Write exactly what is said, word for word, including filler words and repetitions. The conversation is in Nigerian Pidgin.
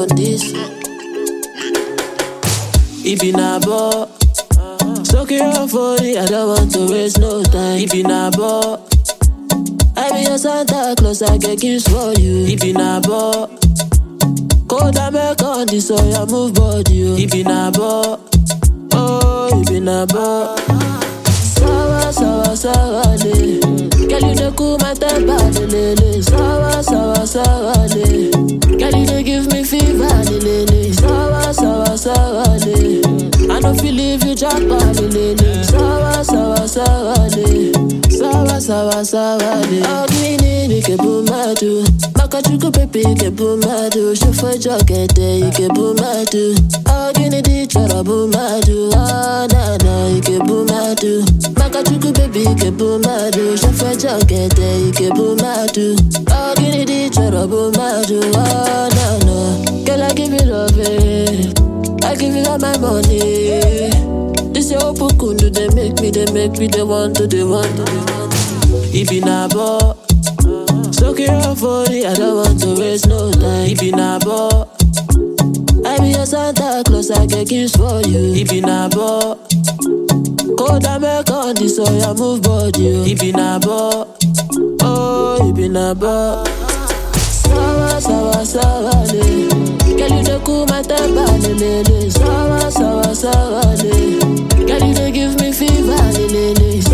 on this. If you not ball, soak it up for it, I don't want to waste no time. If you not ball, I be your Santa Claus, I get gifts for you. If you not ball, cold and make on this, so you move body. If you not ball, oh, if you not ball, sawa, sawa, sawa, le. Girl, you dey cool my temper, le, le. Sawa, sawa, sawa, le. Girl, you dey give me fever, le, le. Sawa, sawa, sawa, le. I don't feel if you drop, le, le. Sawa, sawa, sawa, le. Sawa, sawa, sawa, le. Oh, gini, ni ke bumadu. Maka chuku pepe, ke bumadu. Shufo jokete, ke bumadu. Oh, gini, di chara bumadu. Oh, na, na, ke bumadu. Maka chuku baby, ke bumadu. Shufo jokete, ke bumadu. Oh, gini, di chara bumadu. Oh, na, na. Girl, I give you love, eh. I give you all my money. This your open kundu, they make me, they make me, they want to, they want to, they want to. If you not ball, soak it up for it, I don't want to waste no time. If you not ball, I be your Santa Claus, I get gifts for you. If you not ball, cold and make on this, so you move body. If you not ball, oh, if you not ball, sawa, sawa, sawa, le. Girl, you dey cool my temper, le, le, le. Sawa, sawa, sawa, le. Girl, you dey give me fever, le, le, le.